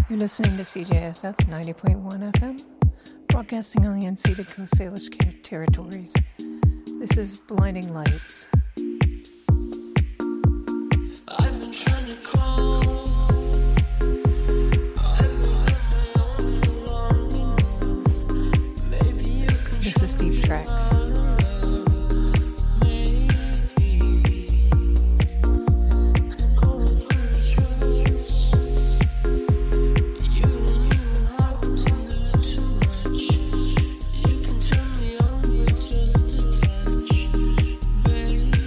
You're listening to CJSF 90.1 FM, broadcasting on the unceded Coast Salish territories. This is Blinding Lights. This is Deep Tracks. Baby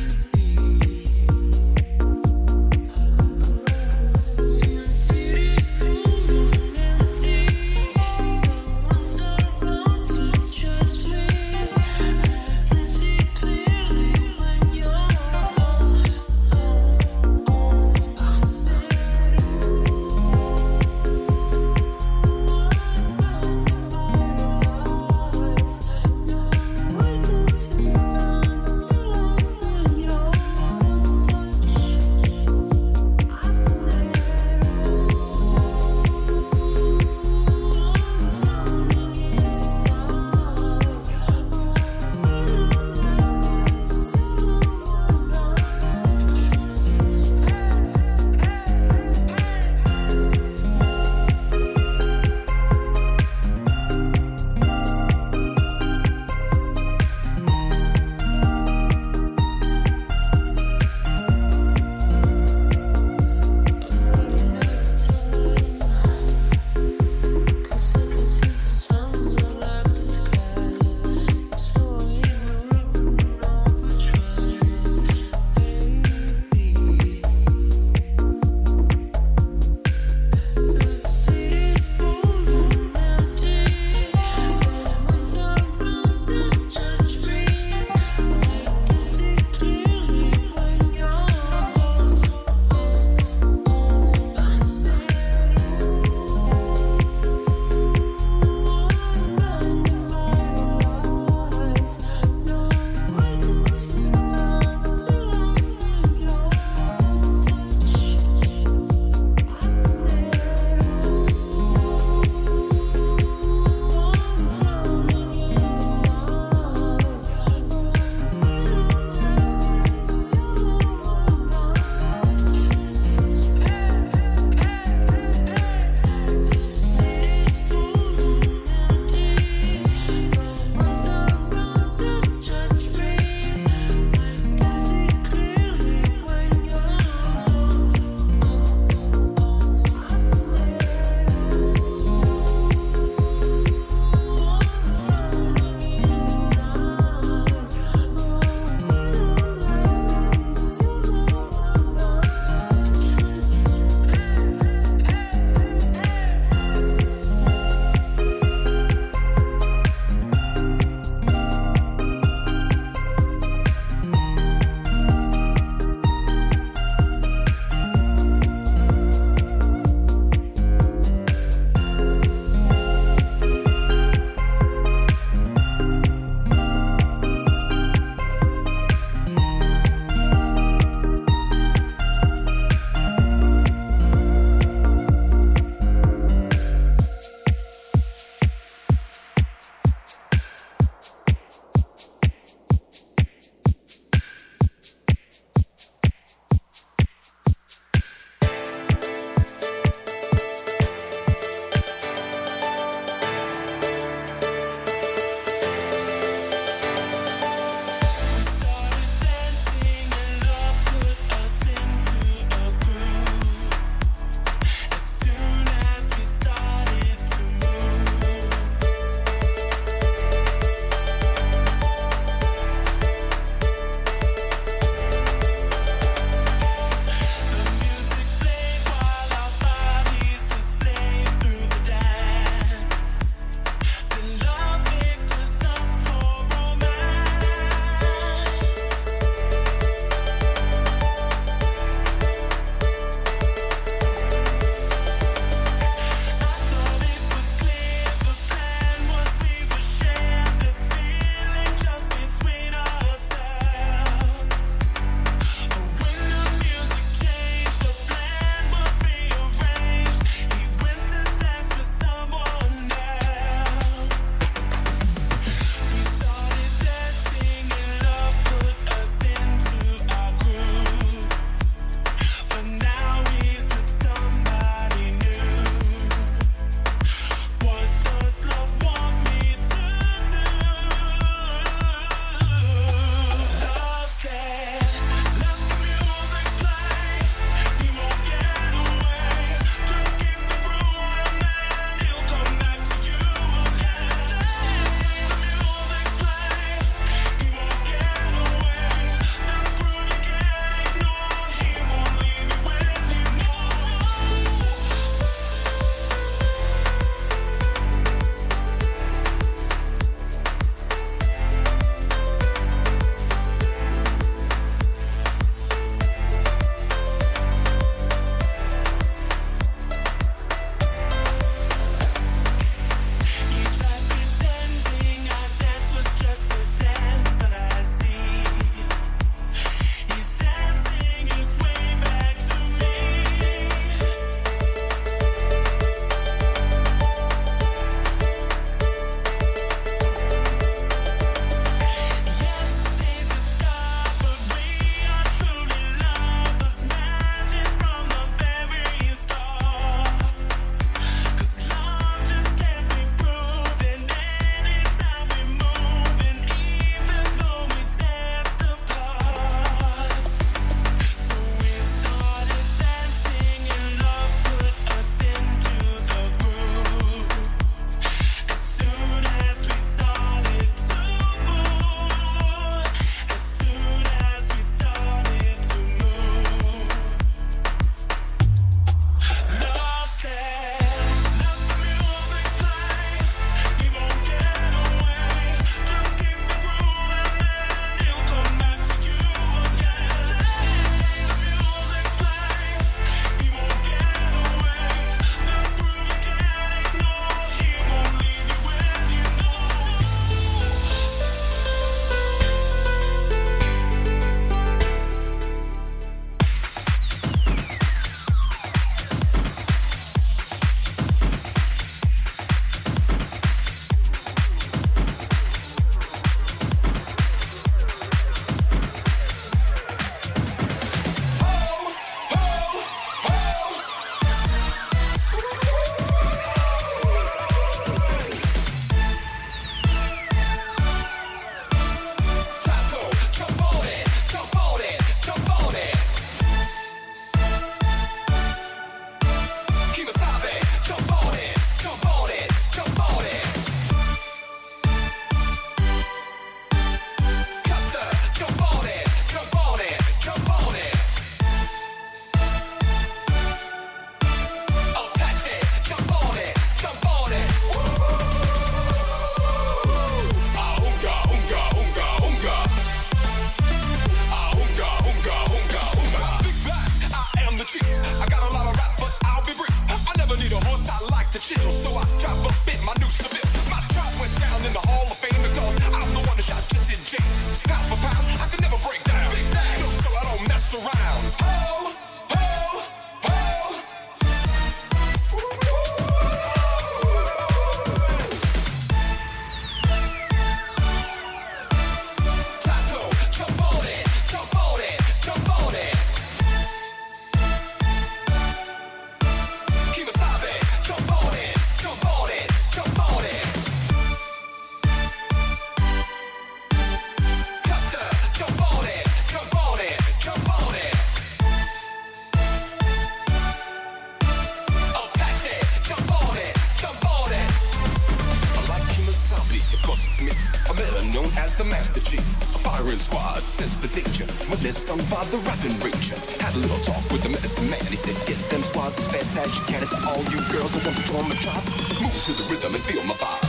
the Master Chief. Firing squad, sense the danger when they're stung by the rapping ranger. Had a little talk with the medicine man. He said, get them squads as fast as you can. And to all you girls that want to join my tribe, move to the rhythm and feel my vibe.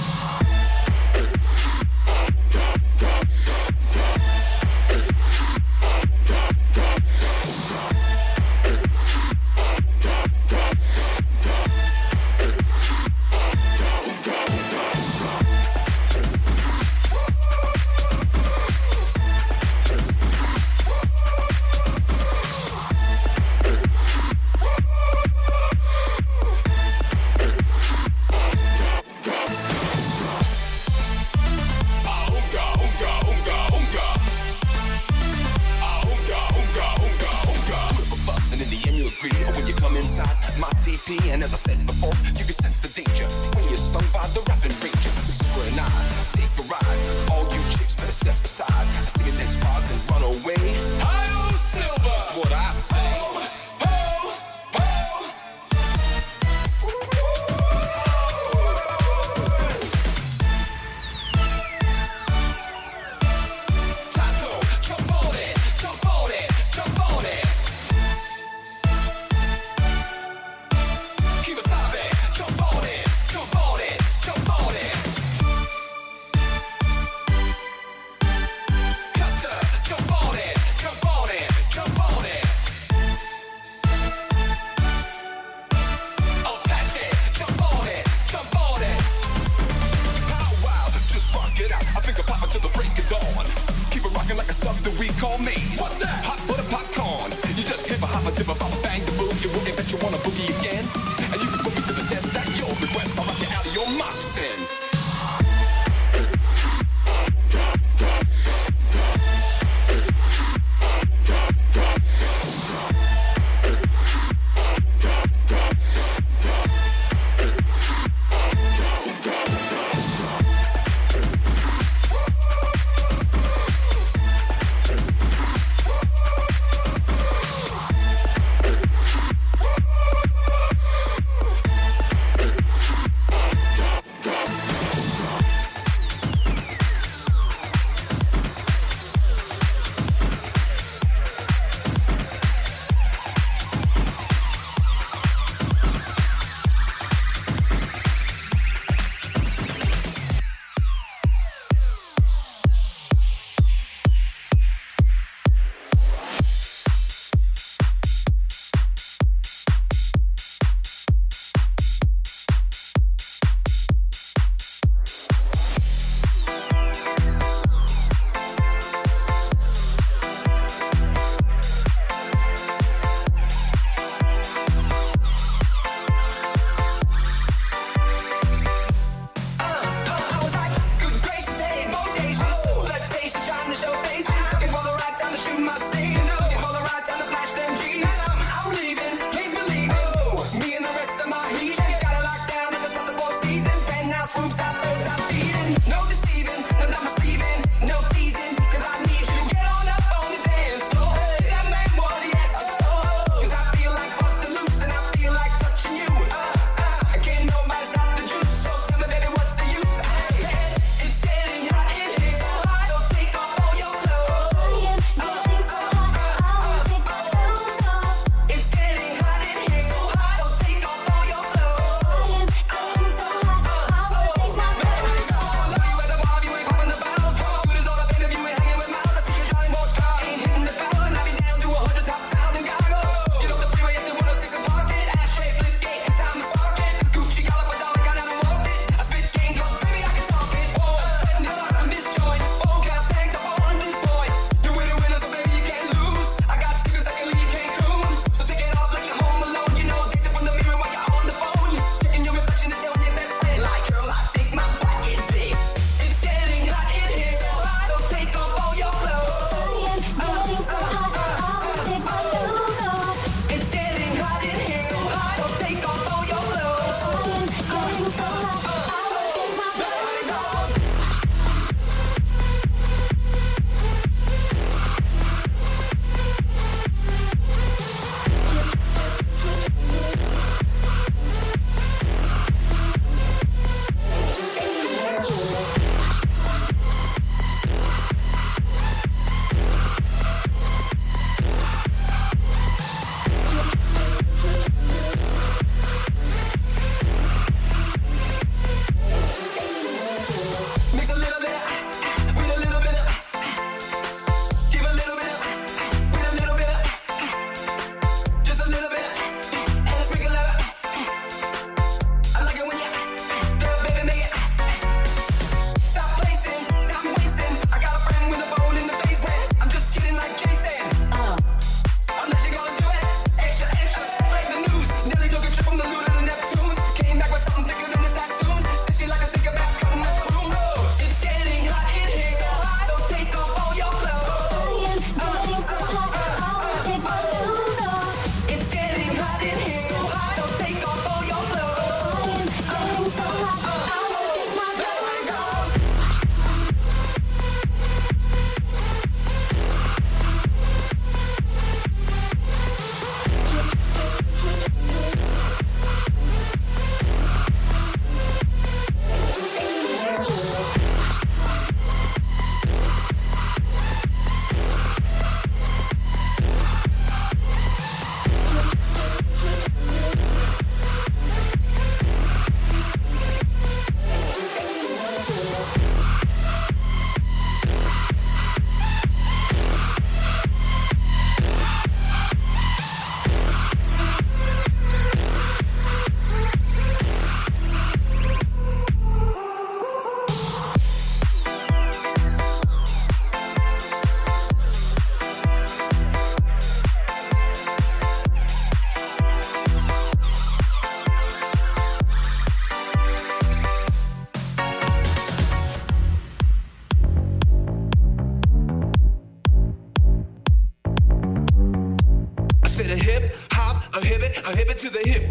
And as I said before, you can sense the danger when you're stung by the rapping ranger. Super and I take a ride. All you chicks better step aside. I sing it dance bars and run away. Hi-oh, Silver! That's what I say.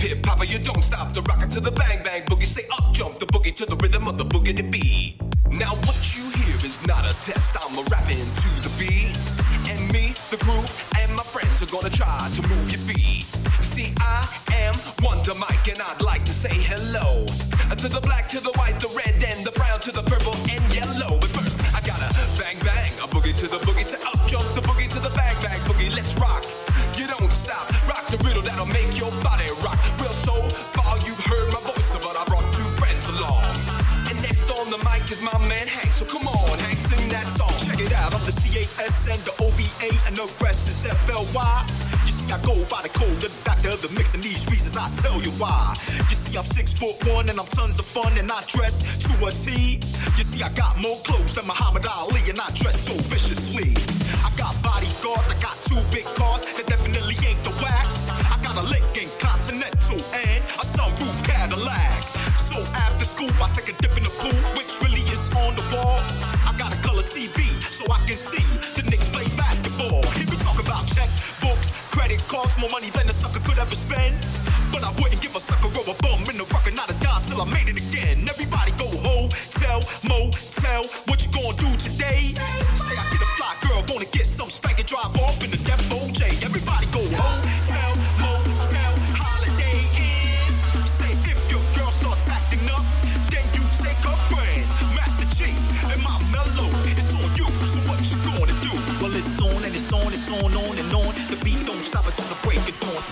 hip hopper, you don't stop the rocket to the bang bang boogie. Say up jump the boogie to the rhythm of the boogie to beat. Now what you hear is not a test, I'm a rapping to the beat. And me, the groove, and my friends are gonna try to move your feet. See, I am Wonder Mike, and I'd like to say hello to the black, to the white, the red, and the brown, to the purple and yellow. But first, I gotta bang bang a boogie to the boogie. Say up jump the boogie to the bang bang boogie. Let's rock. You don't stop. Rock the riddle that'll make your body rock. Well, so far you've heard my voice, but I brought two friends along. And next on the mic is my man Hank. So come on, Hank, sing that song. Check it out. I'm the CAS and the OVA, and the rest is FLY. You see, I go by the code of the doctor of the mix, and these reasons I tell you why. You see, I'm 6'1" and I'm tons of fun, and I dress to a T. You see, I got more clothes than Muhammad Ali, and I dress so viciously. I got bodyguards, I got two big cars that definitely ain't the whack. I got a Lincoln Continental and a sunroof Cadillac. So after school, I take a dip in the pool, which really is on the wall. I got a color TV so I can see the Knicks play basketball. Here we talk about checkbooks, credit cards, more money than a sucker could ever spend. But I wouldn't give a sucker or a bum in the rocker, not a dime till I made it again. Everybody go hotel, motel, what you gonna do today? Say I get a fly girl, gonna get some spank and drive off in the Def OJ. Everybody go hotel, motel, holiday inn. Say if your girl starts acting up, then you take a friend. Master G and my mellow, it's on you, so what you gonna do? Well, it's on and it's on, it's on and on. The beat don't stop until the break of dawn.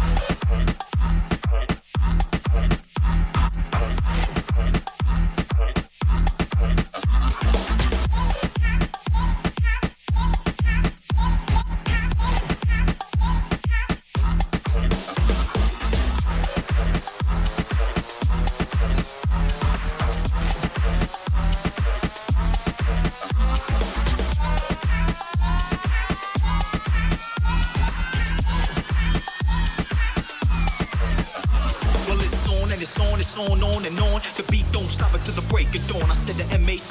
On and on. The beat don't stop until the break of dawn. I said the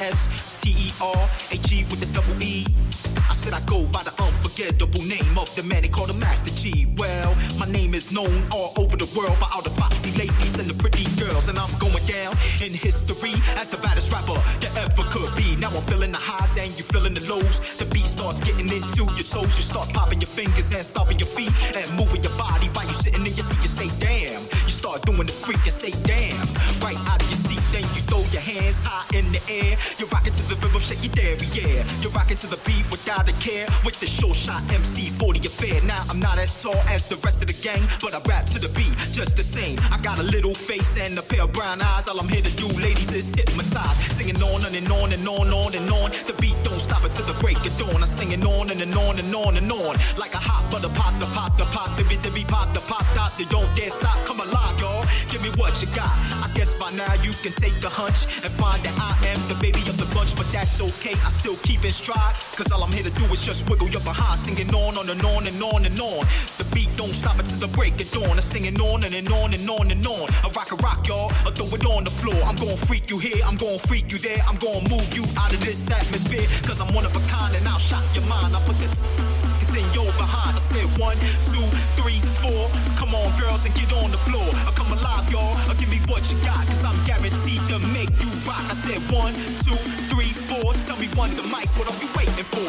MASTERAG with the double E. I said I go by the unforgettable name of the man they call the Master G. Well, my name is known all over the world by all the foxy ladies and the pretty girls, and I'm going down in history as the baddest rapper that ever could be. Now I'm feeling the highs and you feeling the lows. The beat starts getting into your toes. You start popping your fingers and stomping your feet and moving your body while you sitting in your seat. You say damn. You start doing the freak and say damn. Right out of your seat, then you throw your hands high in the air. You're rocking to the rhythm, shake your dairy, yeah. You're rocking to the beat without a care. With the show shot MC 40 affair. Now I'm not as tall as the rest of the gang, but I rap to the beat just the same. I got a little face and a pair of brown eyes. All I'm here to do, ladies, is hypnotize. Singing on and on and on and on. The beat don't stop until the break of dawn. I'm singing on and on and on and on. Like a hot butter pop, the pop, the pop, the beat, pop, the pop, top. You don't dare stop, come alive, y'all. Give me what you got. I guess by now you can take a hunch and find that I am the baby of the bunch, but that's okay. I still keep in stride, cause all I'm here to do is just wiggle your behind. Singing on and on and on and on. The beat don't stop until the break of dawn. I'm singing on and on and on and on. I rock, y'all. I throw it on the floor. I'm gonna freak you here, I'm gonna freak you there. I'm gonna move you out of this atmosphere, cause I'm one of a kind and I'll shock your mind. I put the in your behind. I said 1, 2, 3, 4. Come on, girls, and get on the floor. I come alive, y'all. Give me what you got, cause I'm guaranteed to make you rock. I said 1, 2, 3, 4. Tell me one, the mic, what are you waiting for?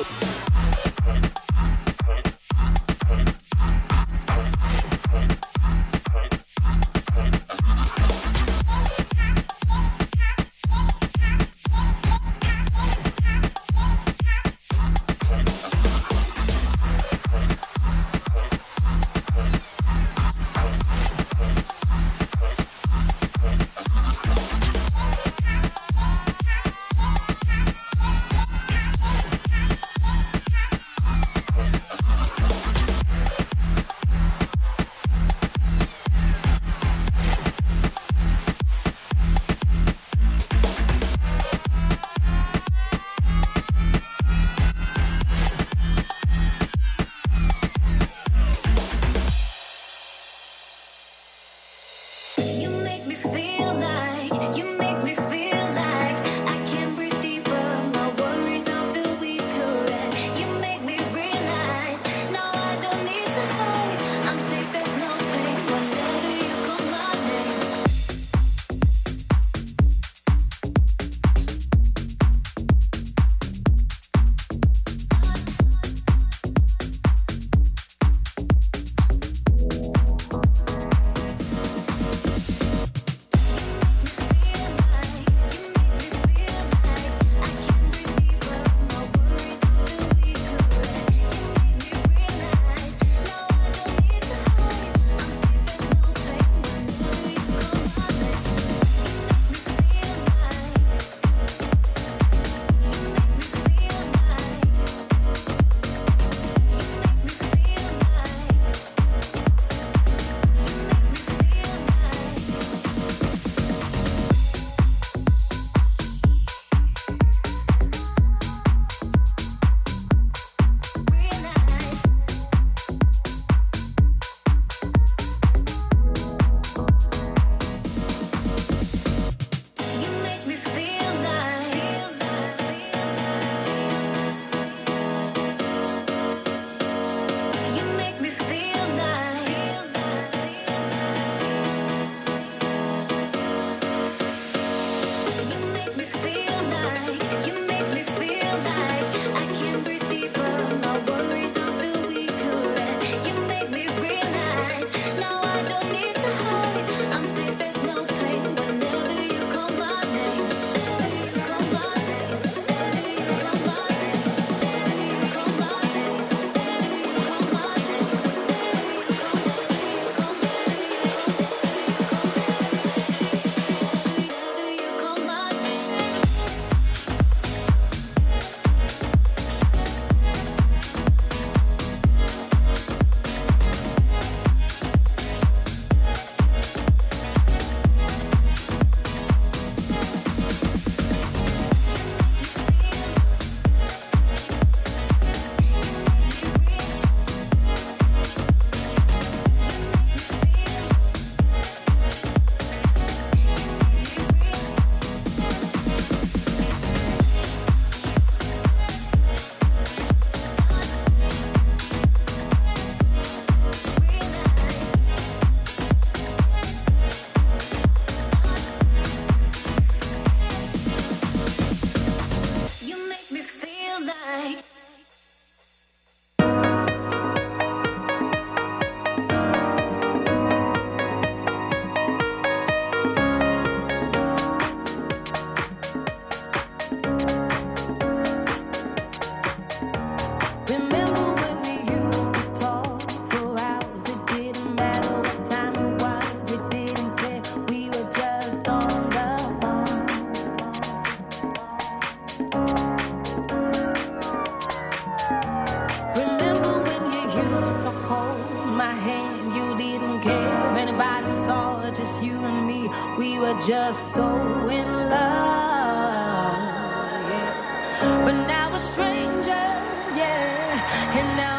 just you and me. We were just so in love, yeah. But now we're strangers, yeah. And now